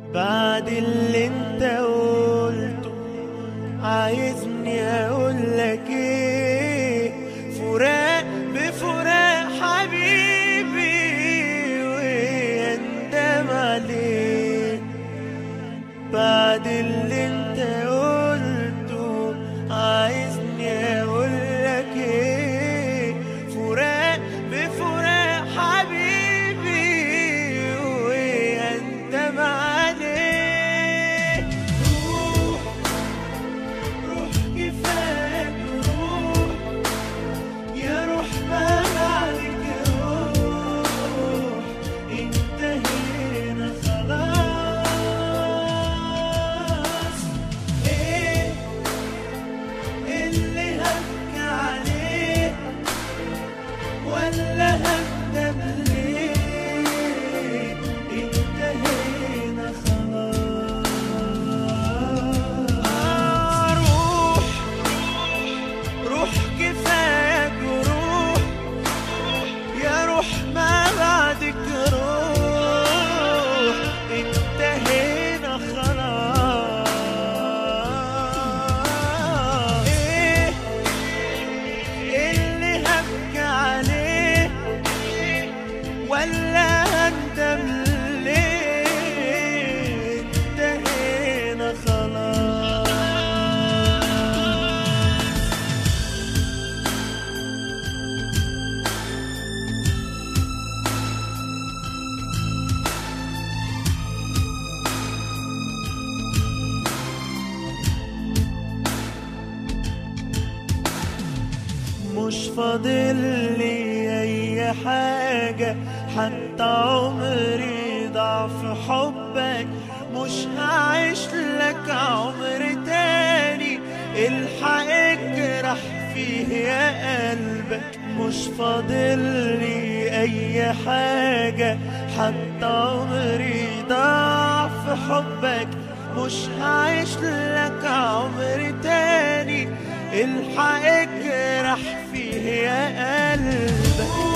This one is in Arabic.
بعد اللي انت قلته عايزني اقولك ايه؟ فراق بفراق حبيبي ويندم عليه. بعد اللي انت قلته عايزني اقولك ايه؟ فراق بفراق حبيبي ويندم عليه. روح روح كفاك روح يا روح ما بعدك روح، انتهينا خلاص. ايه اللي هبكي عليه ولا هندم ليه؟ انتهينا خلاص. روح روح كفاك روح يا روح ما بعدك روح، انتهينا خلاص. ايه اللي هبكي عليه ولا هندم ليه؟ انتهينا خلاص. مش فاضل لي اي حاجة، حتى عمري ضاع في حبك. مش هعيش لك عمر تاني الحق اجرح فيه يا قلبك. مش فاضل لي اي حاجة، حتى عمري ضاع في حبك. مش هعيش لك عمر تاني الحق اجرح فيه يا قلبك.